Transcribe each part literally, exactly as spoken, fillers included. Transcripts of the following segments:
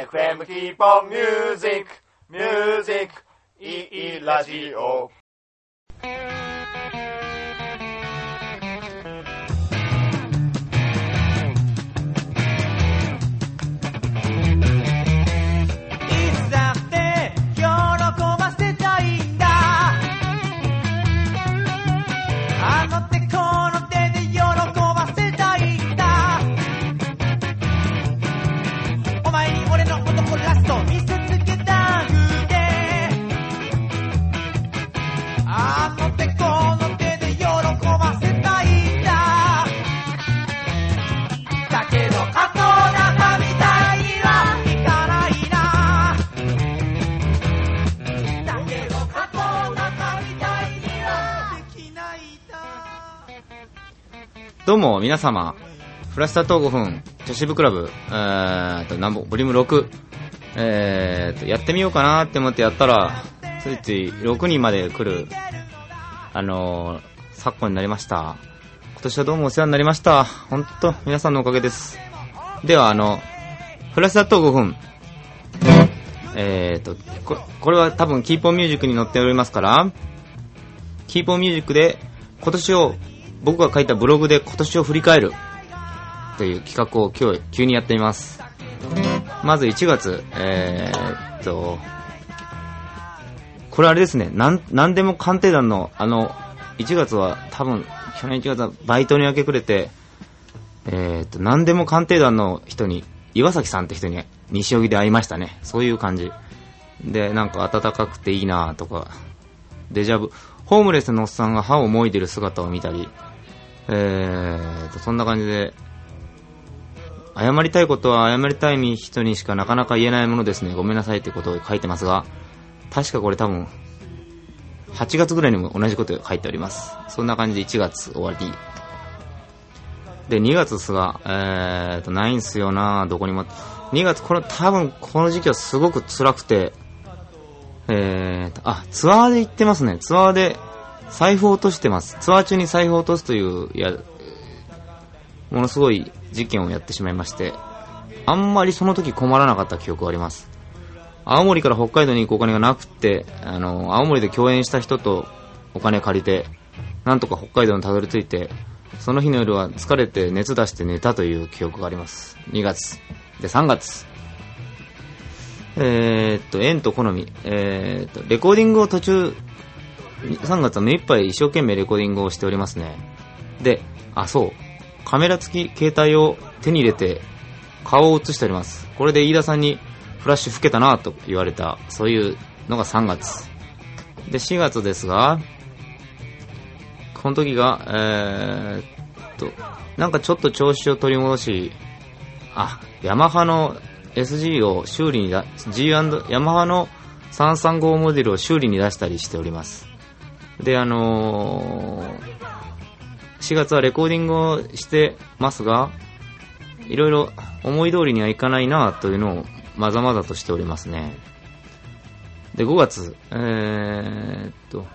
エフエム Keep on Music Music いいラジオ。 どうも皆様、フラスタートごふん女子部クラブ、えーと、なんぼボリュームろく、えーと、やってみようかなって思ってやったら、ついついろくにんまで来る、あのー、昨今になりました。今年はどうもお世話になりました。ほんと、皆さんのおかげです。では、あの、フラスタートごふん、えーと、こ、これは多分キーポンミュージックに載っておりますから、キーポンミュージックで今年を僕が書いたブログで今年を振り返るという企画を今日急にやってみます。まずいちがつ、えー、っとこれあれですね、なんなんでも鑑定団のあのいちがつは多分去年いちがつはバイトに明け暮れて、えー、っとなんでも鑑定団の人に岩崎さんって人に西荻で会いましたね。そういう感じで、なんか暖かくていいなとか、デジャブ、ホームレスのおっさんが歯をもいでる姿を見たり、えーと、そんな感じで、謝りたいことは謝りたい人にしかなかなか言えないものですね。ごめんなさいってことを書いてますが、確かこれ多分、はちがつぐらいにも同じことを書いております。そんな感じでいちがつ終わり。で、にがつですが、えーと、ないんすよなどこにも。にがつ、これ多分この時期はすごく辛くて、えーと、あ、ツアーで行ってますね。ツアーで、財布を落としてます。ツアー中に財布を落とすという、いや、ものすごい事件をやってしまいまして、あんまりその時困らなかった記憶があります。青森から北海道に行くお金がなくて、あの、青森で共演した人とお金借りて、なんとか北海道にたどり着いて、その日の夜は疲れて熱出して寝たという記憶があります。にがつ。で、さんがつ。えーっと、縁と好み。えーっと、レコーディングを途中、さんがつは目いっぱい一生懸命レコーディングをしておりますね。で、あ、そう。カメラ付き携帯を手に入れて顔を映しております。これで飯田さんにフラッシュ吹けたなと言われた、そういうのがさんがつ。で、しがつですが、この時が、えーっと、なんかちょっと調子を取り戻し、あ、ヤマハの エスジー を修理にだ、G& ヤマハのさんさんごモデルを修理に出したりしております。で、あのー、しがつはレコーディングをしてますが、いろいろ思い通りにはいかないなというのをまざまざとしておりますね。で、ごがつ、えーっと、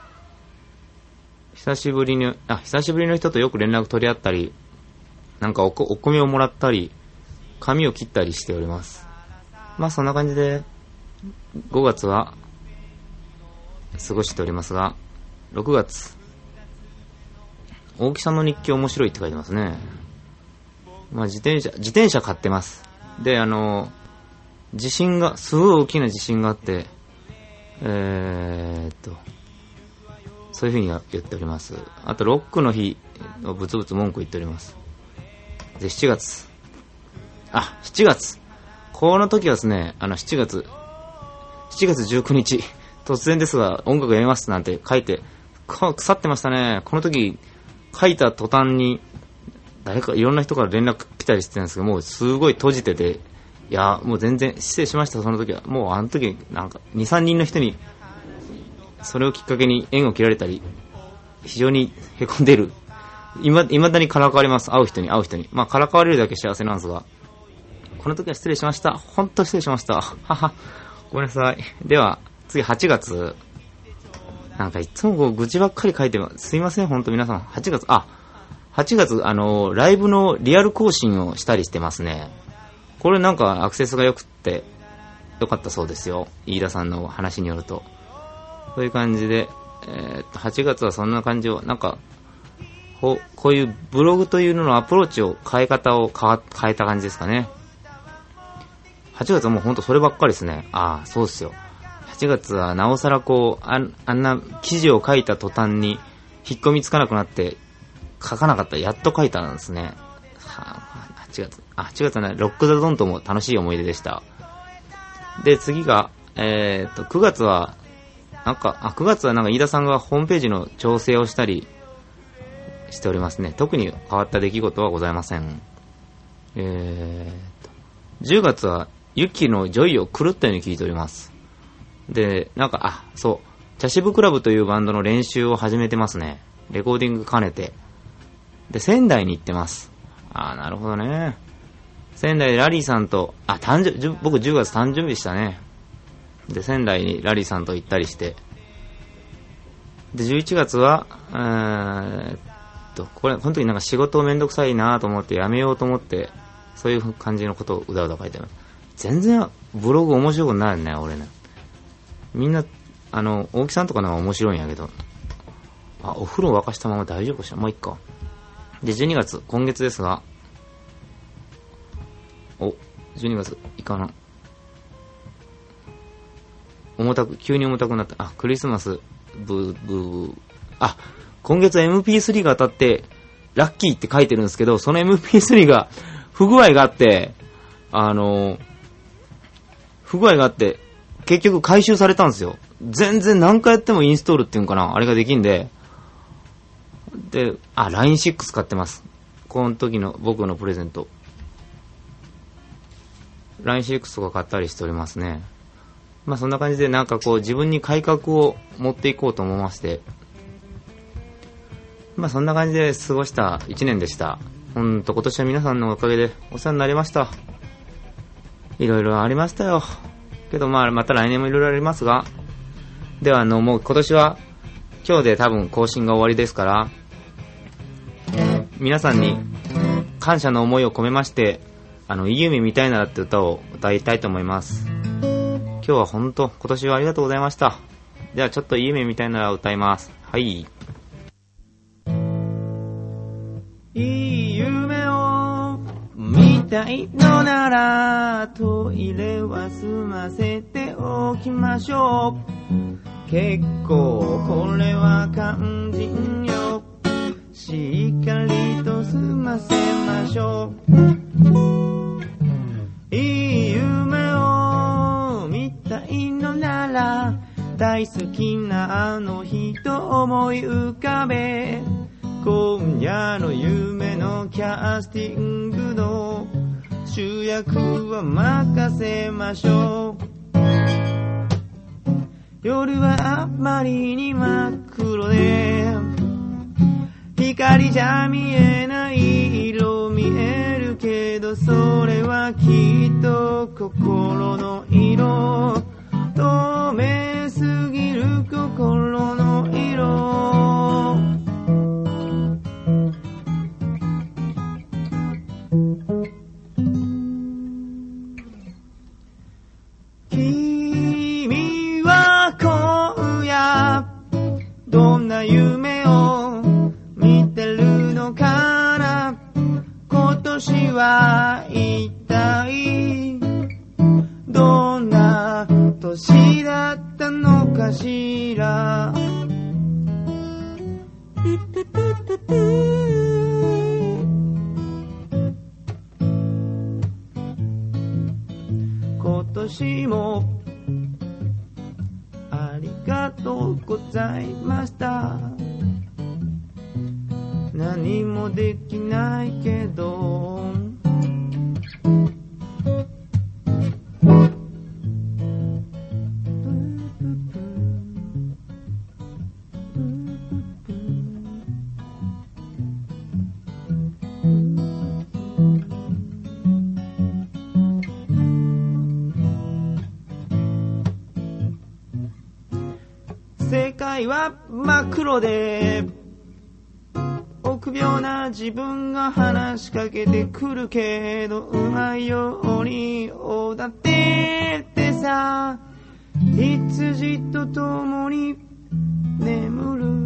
久しぶりに、あ、久しぶりの人とよく連絡取り合ったり、なんかおこ、お米をもらったり、髪を切ったりしております。まあそんな感じで、ごがつは過ごしておりますが、ろくがつ、大木さんの日記面白いって書いてますね。まあ自転車、自転車買ってます。で、あの、地震が、すごい大きな地震があって、えーっと、そういう風に言っております。あと、ロックの日をブツブツ文句言っております。で、しちがつ。あ、しちがつ。この時はですね、あの、しちがつ、しちがつじゅうくにち、突然ですが、音楽やめますなんて書いて、腐ってましたね。この時、書いた途端に、誰か、いろんな人から連絡来たりしてたんですけど、もうすごい閉じてて、いや、もう全然、失礼しました、その時は。もうあの時、なんか、に、さんにんの人に、それをきっかけに縁を切られたり、非常に凹んでる。今、未だにからかわれます。会う人に、会う人に。まあ、からかわれるだけ幸せなんですが、この時は失礼しました。本当失礼しました。はは。ごめんなさい。では、次はちがつ。なんかいつもこう愚痴ばっかり書いてます。すいません、本当皆さん。はちがつ、あ、はちがつ、あの、ライブのリアル更新をしたりしてますね。 これなんかアクセスが良くって良かったそうですよ、飯田さんの話によると。そういう感じで、えー、っとはちがつはそんな感じを、なんかこう、こういうブログというののアプローチを変え方を変わ変えた感じですかね。はちがつはもうほんとそればっかりですね。ああ、そうですよ。はちがつはなおさらこう、あん、あんな記事を書いた途端に引っ込みつかなくなって書かなかった。やっと書いたんですね。はあ、はちがつ。あ、はちがつはね、ロックザドンとも楽しい思い出でした。で、次が、えー、っと、くがつは、なんか、あ、くがつはなんか飯田さんがホームページの調整をしたりしておりますね。特に変わった出来事はございません。えー、っと、じゅうがつはユキのジョイを狂ったように聞いております。で、なんか、あ、そう、茶渋クラブというバンドの練習を始めてますね。レコーディング兼ねて。で、仙台に行ってます。あー、なるほどね。仙台でラリーさんと、あ、誕生、僕じゅうがつ誕生日でしたね。で、仙台にラリーさんと行ったりして。で、じゅういちがつは、えーっと、これ、本当になんか仕事めんどくさいなと思ってやめようと思って、そういう感じのことをうだうだ書いてます。全然、ブログ面白くないね、俺ね。みんな、あの、大木さんとかの方が面白いんやけど。あ、お風呂沸かしたまま大丈夫かしら、もういっか。で、じゅうにがつ、今月ですが、お、じゅうにがつ、いかな。重たく、急に重たくなった。あ、クリスマス、ブー、ブー、あ、今月は エムピースリー が当たって、ラッキーって書いてるんですけど、その エムピースリー が不具合があって、あの、不具合があって、結局回収されたんですよ。全然何回やってもインストールっていうんかな、あれができんで。で、あ、ラインシックス 買ってます。この時の僕のプレゼント。ラインシックス とか買ったりしておりますね。まあそんな感じでなんかこう自分に改革を持っていこうと思いまして。まあそんな感じで過ごしたいちねんでした。ほんと今年は皆さんのおかげでお世話になりました。いろいろありましたよ。けどまあまた来年もいろいろありますが。ではあのもう今年は今日で多分更新が終わりですから、皆さんに感謝の思いを込めまして、あの、いい夢みたいならって歌を歌いたいと思います。今日は本当、今年はありがとうございました。ではちょっといい夢みたいなら歌います。はい。いい夢を見たいのならトイレは済ませておきましょう。結構これは肝心よ。しっかりと済ませましょう。いい夢を見たいのなら大好きなあの人思い浮かべ、今夜の夢のキャスティングの主役は任せましょう。夜はあまりに真っ黒で光じゃ見えない色見えるけど、それはきっと心の色、透明すぎる心の色。君は今夜どんな夢を見てるのかな。今年は一体どんな年だったのかしら。今年もありがとうございました。何もできないけど世界は真っ黒で奥臆病な自分が話しかけてくるけど、うまいようにおだってってさ、羊と共に眠る。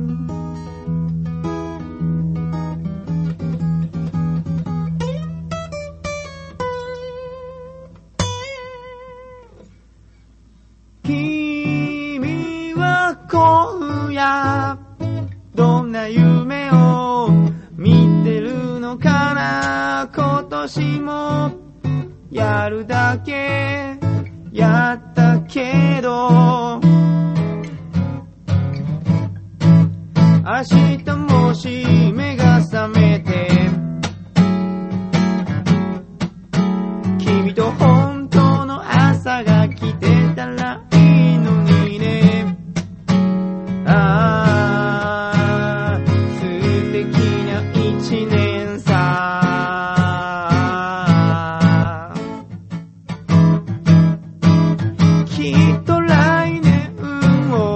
君は今夜どんな夢を見てるのかな。今年もやるだけやったけど、明日もし目が覚めて君と本当の朝が来てたらいいのにね。ああ、素敵な一年さ。きっと来年も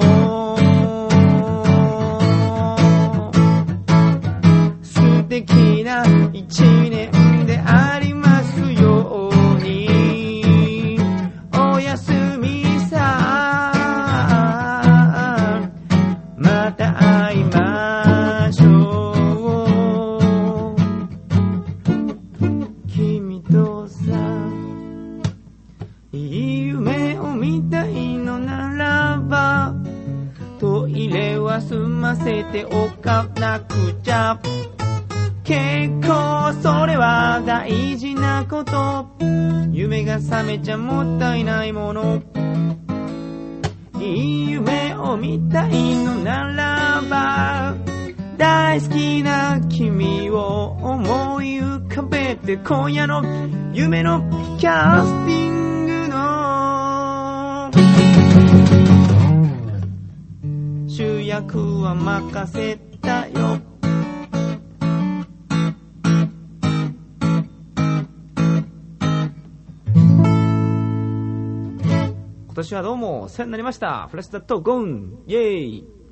素敵な一年でありますように。おやすみさ、また会いましょう。君とさ、いい夢を見たいのならば、トイレは済ませておかなくちゃ。結構それは大事なこと。夢が覚めちゃもったいないもの。いい夢を見たいのならば、大好きな君を思い浮かべて、今夜の夢のキャスティングの主役は任せたよ。今年はどうもお世話になりました。フラッシュダットゴンイェーイ。